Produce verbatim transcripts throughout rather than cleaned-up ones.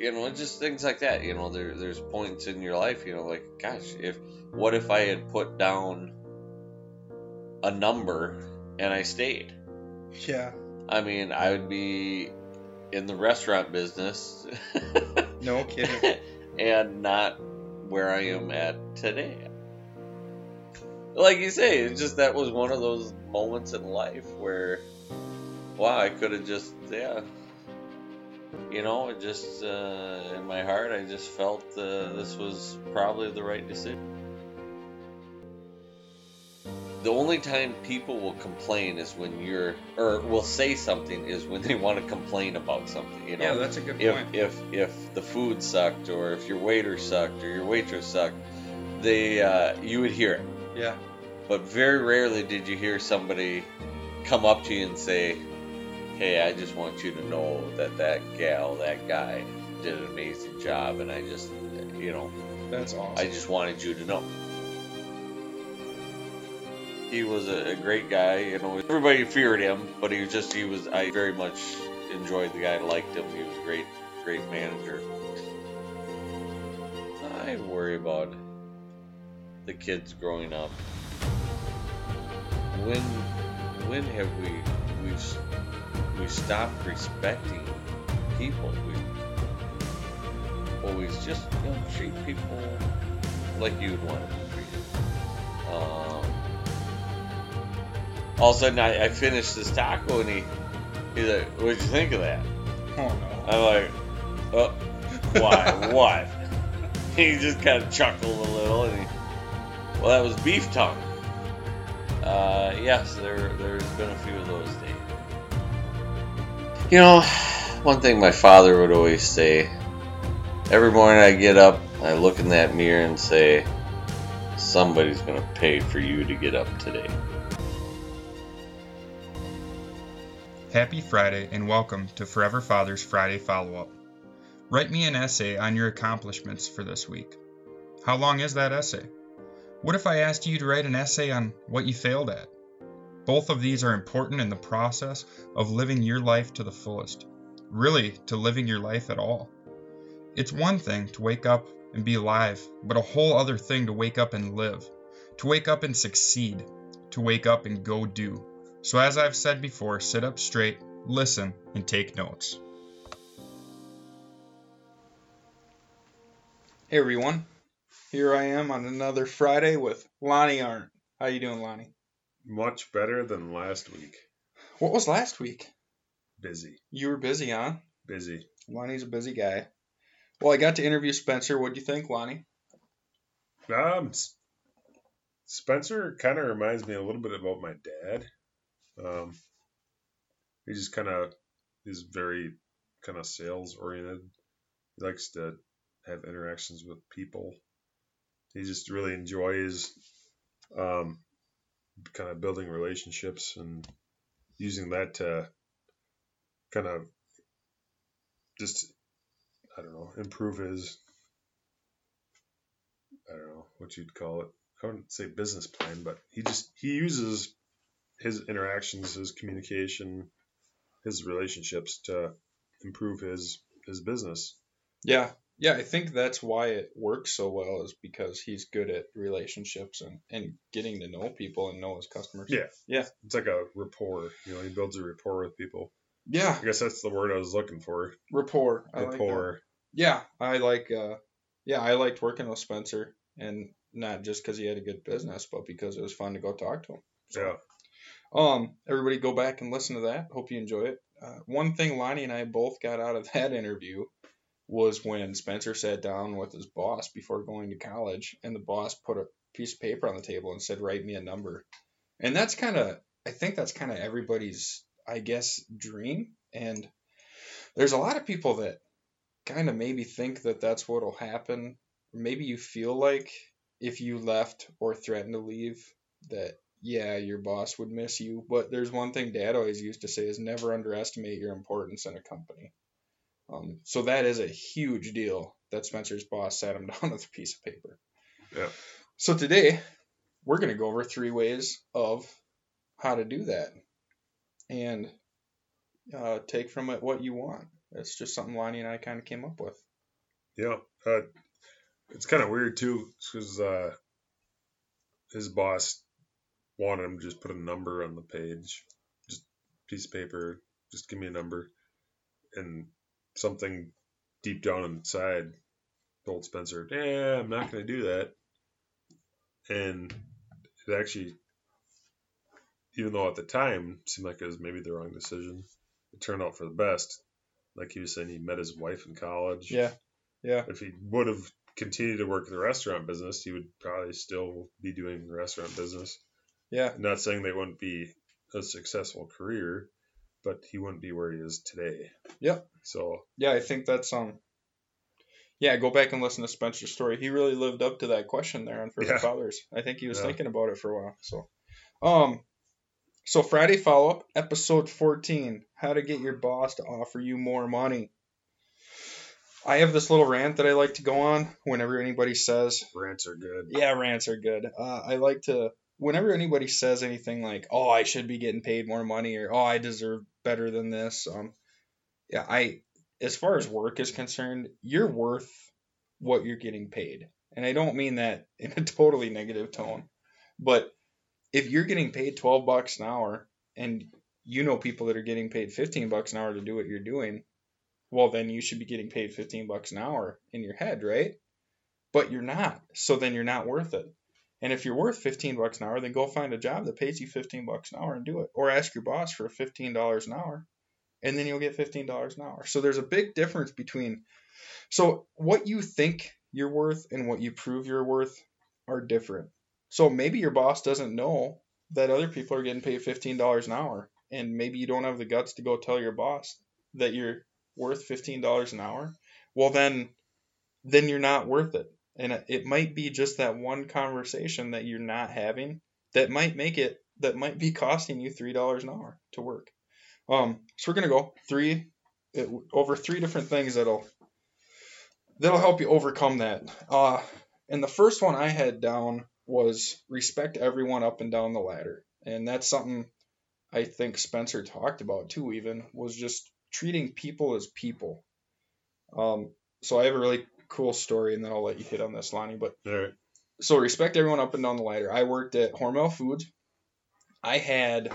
you know, just things like that. You know, there there's points in your life, you know, like, gosh, if what if I had put down a number and I stayed? Yeah. I mean, I would be in the restaurant business. No kidding. And not where I am at today. Like you say, it's just that was one of those moments in life where, wow, I could have just, yeah, you know, it just, uh, in my heart, I just felt uh, this was probably the right decision. The only time people will complain is when you're, or will say something is when they want to complain about something, you know. Yeah, that's a good if, point. If if the food sucked, or if your waiter sucked, or your waitress sucked, they uh, you would hear it. Yeah. But very rarely did you hear somebody come up to you and say, "Hey, I just want you to know that that gal, that guy, did an amazing job, and I just, you know, that's awesome. I just wanted you to know." He was a, a great guy, you know. Everybody feared him, but he was just, he was, I very much enjoyed the guy, liked him. He was a great, great manager. I worry about the kids growing up. When, when have we, we've, we stopped respecting people? We always just, you know, treat people like you would want to be treated. Um, All of a sudden, I, I finished this taco, and he, he's like, "What'd you think of that?" Oh, no. I'm like, "Oh, why? What?" He just kind of chuckled a little, and he, "Well, that was beef tongue." Uh, yes, there, there's been a few of those days. You know, one thing my father would always say, every morning I get up, I look in that mirror and say, somebody's going to pay for you to get up today. Happy Friday and welcome to Forever Father's Friday Follow-Up. Write me an essay on your accomplishments for this week. How long is that essay? What if I asked you to write an essay on what you failed at? Both of these are important in the process of living your life to the fullest. Really, to living your life at all. It's one thing to wake up and be alive, but a whole other thing to wake up and live. To wake up and succeed. To wake up and go do. So as I've said before, sit up straight, listen, and take notes. Hey everyone, here I am on another Friday with Lonnie Arndt. How you doing, Lonnie? Much better than last week. What was last week? Busy. You were busy, huh? Busy. Lonnie's a busy guy. Well, I got to interview Spencer. What'd you think, Lonnie? Um, Spencer kind of reminds me a little bit about my dad. Um, he just kind of is very kind of sales oriented. He likes to have interactions with people. He just really enjoys um, kind of building relationships and using that to kind of just, I don't know, improve his, I don't know what you'd call it. I wouldn't say business plan, but he just, he uses his interactions, his communication, his relationships to improve his, his business. Yeah. Yeah, I think that's why it works so well is because he's good at relationships and, and getting to know people and know his customers. Yeah. Yeah. It's like a rapport. You know, he builds a rapport with people. Yeah. I guess that's the word I was looking for. Rapport. I rapport. Like that. Yeah, I like, uh, yeah, I liked working with Spencer, and not just because he had a good business, but because it was fun to go talk to him. So, Yeah. Um, everybody go back and listen to that. Hope you enjoy it. Uh, one thing Lonnie and I both got out of that interview was when Spencer sat down with his boss before going to college, and the boss put a piece of paper on the table and said, "Write me a number." And that's kind of, I think that's kind of everybody's, I guess, dream. And there's a lot of people that kind of maybe think that that's what'll happen. Maybe you feel like if you left or threatened to leave, that yeah, your boss would miss you. But there's one thing Dad always used to say is never underestimate your importance in a company. Um, so that is a huge deal that Spencer's boss sat him down with a piece of paper. Yeah. So today we're going to go over three ways of how to do that and uh, take from it what you want. It's just something Lonnie and I kind of came up with. Yeah. Uh, it's kind of weird too, because uh, his boss wanted him to just put a number on the page, just piece of paper, just give me a number, and something deep down inside told Spencer, "Yeah, I'm not going to do that." And it actually, even though at the time it seemed like it was maybe the wrong decision, it turned out for the best. Like he was saying, he met his wife in college. Yeah, yeah, If he would have continued to work the restaurant business, he would probably still be doing the restaurant business. yeah, I'm not saying they wouldn't be a successful career, but he wouldn't be where he is today. yeah, So yeah. I think that's um. Yeah, go back and listen to Spencer's story. He really lived up to that question there on Perfect Yeah. Fathers. I think he was Yeah. thinking about it for a while. So, um, so Friday follow up episode fourteen: How to get your boss to offer you more money. I have this little rant that I like to go on whenever anybody says, rants are good. yeah, rants are good. Uh, I like to, whenever anybody says anything like, oh, I should be getting paid more money, or oh, I deserve better than this. Um, yeah, I, as far as work is concerned, you're worth what you're getting paid. And I don't mean that in a totally negative tone, but if you're getting paid twelve bucks an hour and you know people that are getting paid fifteen bucks an hour to do what you're doing, well, then you should be getting paid fifteen bucks an hour in your head, right? But you're not. So then you're not worth it. And if you're worth fifteen bucks an hour, then go find a job that pays you fifteen bucks an hour and do it. Or ask your boss for fifteen dollars an hour, and then you'll get fifteen dollars an hour. So there's a big difference between, so what you think you're worth and what you prove you're worth are different. So maybe your boss doesn't know that other people are getting paid fifteen dollars an hour, and maybe you don't have the guts to go tell your boss that you're worth fifteen dollars an hour. Well, then then you're not worth it. And it might be just that one conversation that you're not having that might make it, that might be costing you three dollars an hour to work. Um, so we're going to go three, it, over three different things that'll, that'll help you overcome that. Uh, and the first one I had down was respect everyone up and down the ladder. And that's something I think Spencer talked about too, even, was just treating people as people. Um, so I have a really cool story, and then I'll let you hit on this, Lonnie. But All right. so respect everyone up and down the ladder. I worked at Hormel Foods. I had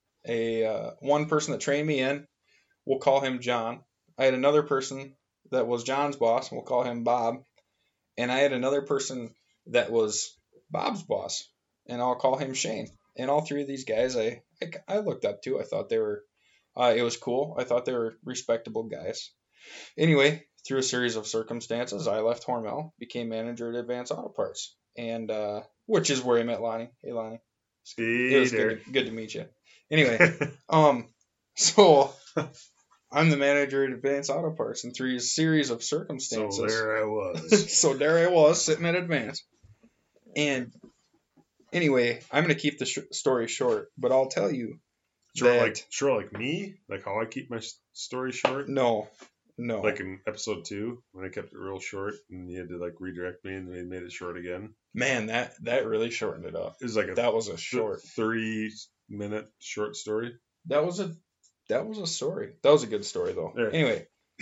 a uh, one person that trained me in. We'll call him John. I had another person that was John's boss. We'll call him Bob. And I had another person that was Bob's boss, and I'll call him Shane. And all three of these guys, I I, I looked up to. I thought they were, uh, it was cool. I thought they were respectable guys. Anyway, through a series of circumstances, I left Hormel, became manager at Advance Auto Parts, and uh, which is where I met Lonnie. Hey, Lonnie. See It was there. good to, good to meet you. Anyway, um, so I'm the manager at Advance Auto Parts, and through a series of so circumstances, there I was. so there I was sitting at Advance. And anyway, I'm going to keep the sh- story short, but I'll tell you Sure, that like sure, like me, like how I keep my s- story short. no, no. Like in episode two, when I kept it real short, and you had to like redirect me, and they made it short again. Man, that, that really shortened it up. It was like a That was a th- short. three minute short story. That was a that was a story. That was a good story though. Yeah. Anyway,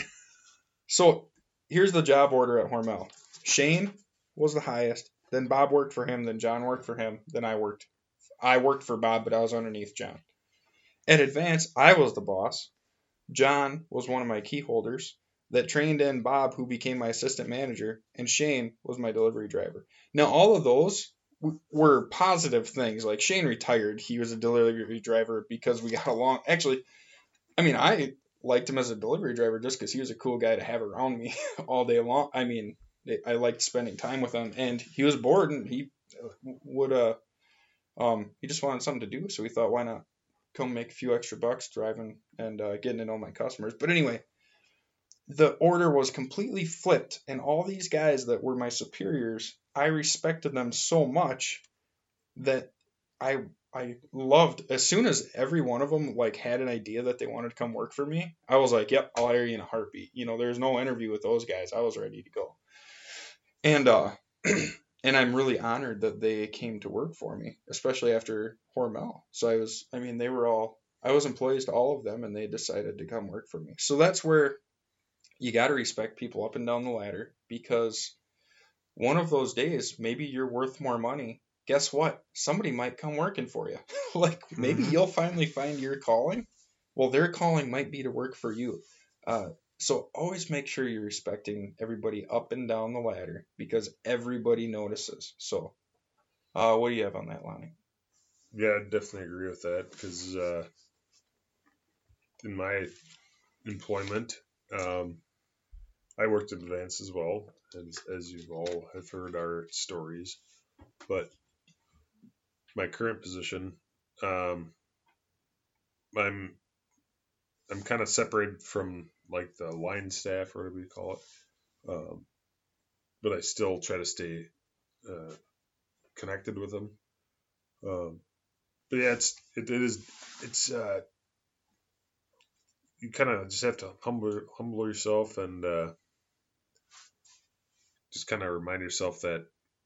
so here's the job order at Hormel. Shane was the highest. Then Bob worked for him. Then John worked for him. Then I worked. I worked for Bob, but I was underneath John. At Advance, I was the boss. John was one of my key holders that trained in Bob, who became my assistant manager, and Shane was my delivery driver. Now, all of those w- were positive things. Like Shane retired. He was a delivery driver because we got along. Actually, I mean, I liked him as a delivery driver just because he was a cool guy to have around me all day long. I mean, I liked spending time with him, and he was bored, and he would uh um he just wanted something to do, so we thought, why not come make a few extra bucks driving and uh, getting to know my customers. But anyway, the order was completely flipped, and all these guys that were my superiors, I respected them so much that I I loved, as soon as every one of them like had an idea that they wanted to come work for me, I was like, yep, I'll hire you in a heartbeat. You know, there's no interview with those guys. I was ready to go. And uh and I'm really honored that they came to work for me, especially after Hormel. So I was, I mean, they were all, I was employees to all of them, and they decided to come work for me. So that's where you got to respect people up and down the ladder, because one of those days, maybe you're worth more money. Guess what? Somebody might come working for you. Like maybe Mhm. you'll finally find your calling. Well, their calling might be to work for you. Uh, so always make sure you're respecting everybody up and down the ladder, because everybody notices. So, uh, what do you have on that, Lonnie? Yeah, I definitely agree with that because uh, in my employment, um, I worked at Advance as well, as, as you all have heard our stories. But my current position, um, I'm I'm kind of separated from like the line staff or whatever you call it, um, but I still try to stay uh, connected with them. Um, but yeah, it's it, it is it's uh, you kind of just have to humble humble yourself and uh, just kind of remind yourself that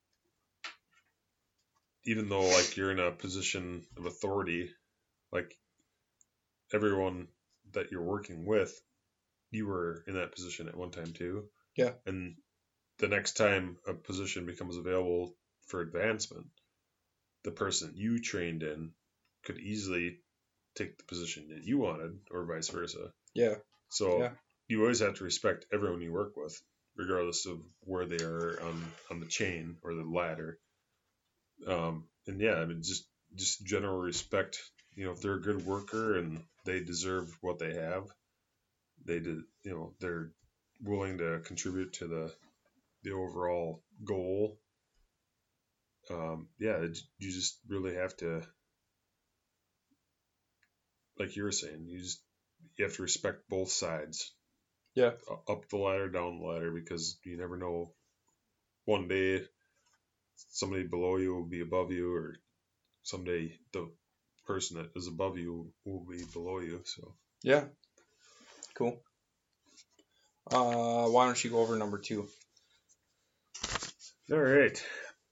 even though like you're in a position of authority, like everyone that you're working with, you were in that position at one time too. Yeah. And the next time a position becomes available for advancement, the person you trained in could easily take the position that you wanted, or vice versa. Yeah. So Yeah. you always have to respect everyone you work with, regardless of where they are on, on the chain or the ladder. Um, and yeah, I mean, just just general respect. You know, if they're a good worker and they deserve what they have, they did. You know, they're willing to contribute to the the overall goal. Um, yeah, it, you just really have to, like you were saying, you just you have to respect both sides. Yeah. Up the ladder, down the ladder, because you never know. One day, somebody below you will be above you, or someday the person that is above you will be below you. So Yeah. Cool. Uh, why don't you go over number two? all right.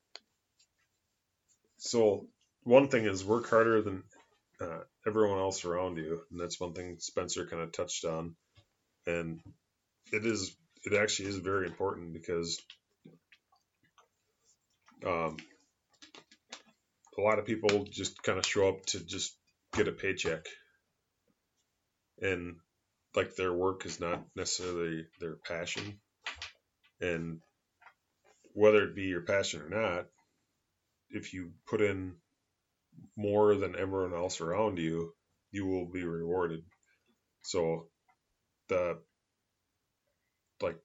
So one thing is work harder than uh, everyone else around you, and that's one thing Spencer kind of touched on, and it is it actually is very important because um, a lot of people just kind of show up to just get a paycheck, and like their work is not necessarily their passion, and whether it be your passion or not, if you put in more than everyone else around you, you will be rewarded. So the like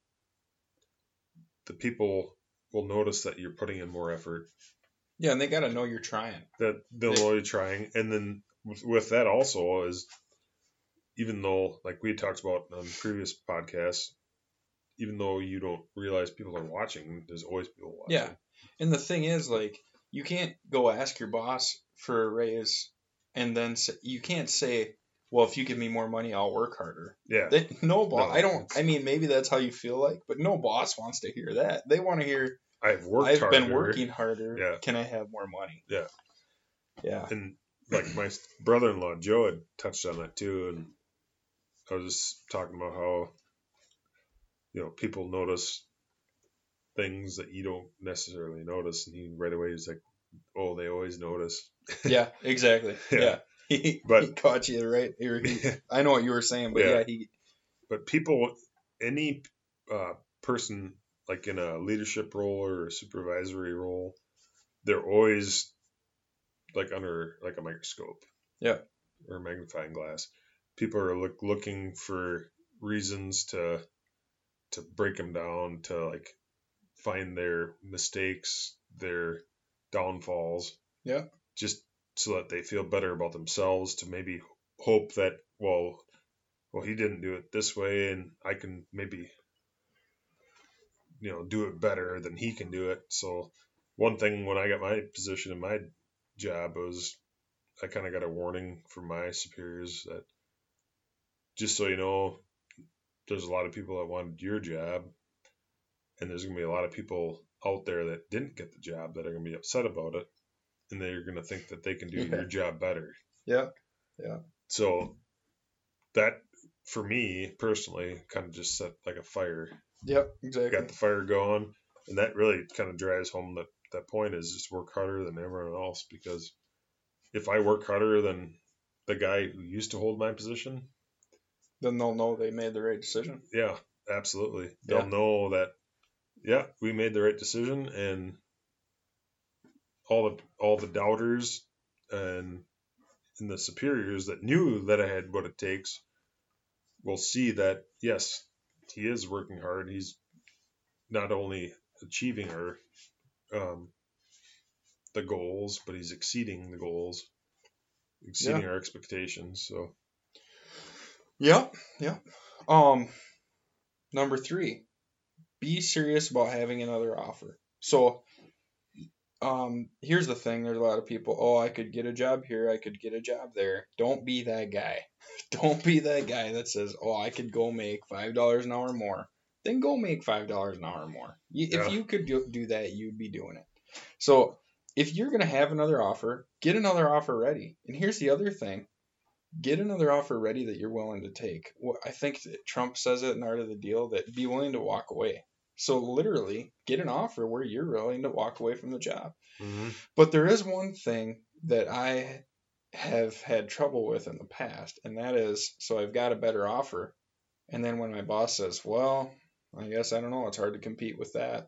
the people will notice that you're putting in more effort. Yeah, and they got to know you're trying. That they'll know you're trying, and then with, with that also is, even though like we talked about on previous podcasts, even though you don't realize people are watching, there's always people watching. Yeah, and the thing is, like, you can't go ask your boss for a raise, and then say, you can't say, "Well, if you give me more money, I'll work harder." Yeah. They, no boss. No, I don't. it's- I mean, maybe that's how you feel like, but no boss wants to hear that. They want to hear, I've worked "I've harder. been working harder. Yeah. Can I have more money?" Yeah. Yeah. And like my brother-in-law Joe had touched on that too, and I was just talking about how, you know, people notice things that you don't necessarily notice, and he right away was like, "Oh, they always notice." Yeah. Exactly. Yeah. Yeah. He, But- he caught you right. Or he, I know what you were saying, but Yeah. yeah, he. But people, any uh, person like in a leadership role or a supervisory role, they're always like under like a microscope. Yeah. Or a magnifying glass. People are look, looking for reasons to to break them down, to like find their mistakes, their downfalls. Yeah. Just so that they feel better about themselves, to maybe hope that, well, well, he didn't do it this way, and I can maybe, you know, do it better than he can do it. So one thing when I got my position in my job was I kind of got a warning from my superiors that, just so you know, there's a lot of people that wanted your job, and there's going to be a lot of people out there that didn't get the job that are going to be upset about it, and they're going to think that they can do Yeah. your job better. Yeah. Yeah. So that for me personally, kind of just set like a fire. Yep, exactly. Got the fire going, and that really kind of drives home that that point is just work harder than everyone else. Because if I work harder than the guy who used to hold my position, then they'll know they made the right decision. Yeah, absolutely. They'll Yeah. know that, yeah, we made the right decision, and all the all the doubters and and the superiors that knew that I had what it takes will see that yes, he is working hard. He's not only achieving our um, the goals, but he's exceeding the goals, exceeding our expectations. So Yep, yep. Um, number three, be serious about having another offer. So, um, here's the thing: there's a lot of people. Oh, I could get a job here. I could get a job there. Don't be that guy. Don't be that guy that says, "Oh, I could go make five dollars an hour more." Then go make five dollars an hour more. You, Yeah. If you could do, do that, you'd be doing it. So, if you're gonna have another offer, get another offer ready. And here's the other thing: get another offer ready that you're willing to take. Well, I think that Trump says it in Art of the Deal that be willing to walk away. So literally, get an offer where you're willing to walk away from the job. mhm. But there is one thing that I have had trouble with in the past, and that is, so I've got a better offer, and then when my boss says, "Well, I guess I don't know, it's hard to compete with that,"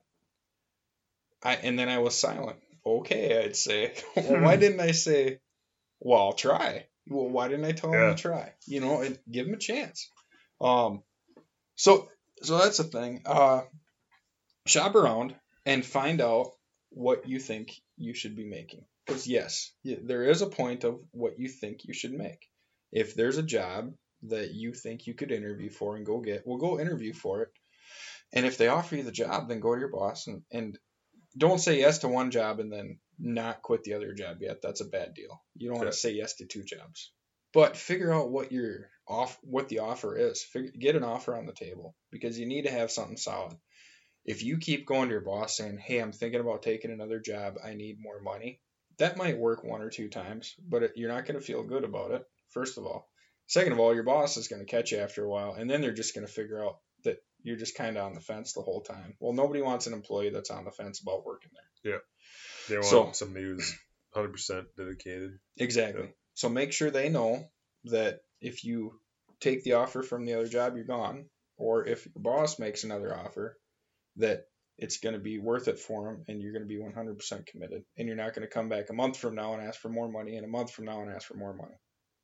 I and then I was silent. Okay, I'd say. Well, why didn't I say, "Well, I'll try"? Well, why didn't I tell him Yeah. to try? You know, and give him a chance. Um, so so that's the thing. Uh, shop around and find out what you think you should be making. Because yes, y- there is a point of what you think you should make. If there's a job that you think you could interview for and go get, well, go interview for it. And if they offer you the job, then go to your boss and, and don't say yes to one job and then not quit the other job yet. That's a bad deal. You don't want Okay. to say yes to two jobs. But figure out what your off what the offer is. Figure, get an offer on the table because you need to have something solid. If you keep going to your boss saying, "Hey, I'm thinking about taking another job. I need more money," that might work one or two times, but it, you're not going to feel good about it. First of all. Second of all, your boss is going to catch you after a while, and then they're just going to figure out that you're just kind of on the fence the whole time. Well, nobody wants an employee that's on the fence about working there. They want So- somebody who's one hundred percent dedicated. Exactly. Yeah. So make sure they know that if you take the offer from the other job, you're gone. Or if your boss makes another offer, that it's going to be worth it for them and you're going to be one hundred percent committed. And you're not going to come back a month from now and ask for more money and a month from now and ask for more money.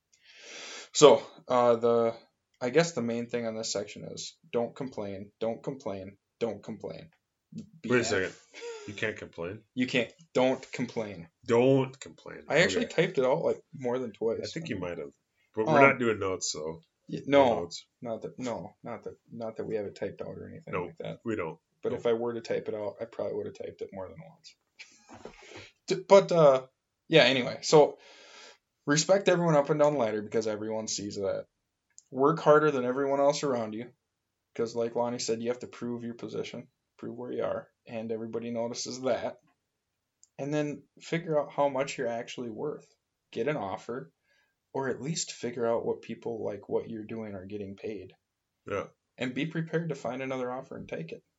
So uh, the I guess the main thing on this section is don't complain, don't complain, don't complain. Be Wait a happy. second. You can't complain. You can't. Don't complain. Don't complain. I actually Okay. typed it out like more than twice. I think you might have. But we're Um, not doing notes, so Yeah, no no, notes. not that. No, not that. Not that we have it typed out or anything No. like that. We don't. But No. if I were to type it out, I probably would have typed it more than once. D- But uh, yeah. Anyway, so respect everyone up and down the ladder because everyone sees that. Work harder than everyone else around you because, like Lonnie said, you have to prove your position, prove where you are, and everybody notices that. And then figure out how much you're actually worth. Get an offer, or at least figure out what people like what you're doing are getting paid. Yeah. And be prepared to find another offer and take it.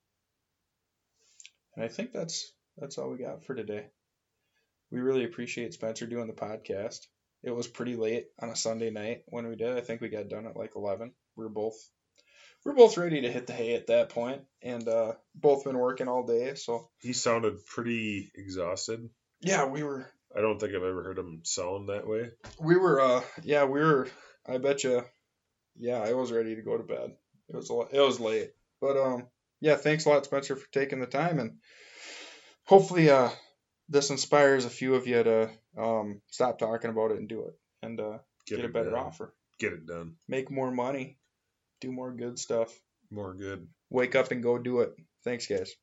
And I think that's that's all we got for today. We really appreciate Spencer doing the podcast. It was pretty late on a Sunday night when we did. I think we got done at like eleven. We were both we we're both ready to hit the hay at that point, and uh, both been working all day. So He sounded pretty exhausted. yeah, we were I don't think I've ever heard him sound that way. we were uh yeah we were. I bet you. Yeah, I was ready to go to bed. It was a lo- it was late, but um yeah, thanks a lot, Spencer, for taking the time, and hopefully uh this inspires a few of you to um stop talking about it and do it, and uh, get, a it better done. offer, Get it done. make more money, do more good stuff, More good. wake up and go do it. Thanks, guys.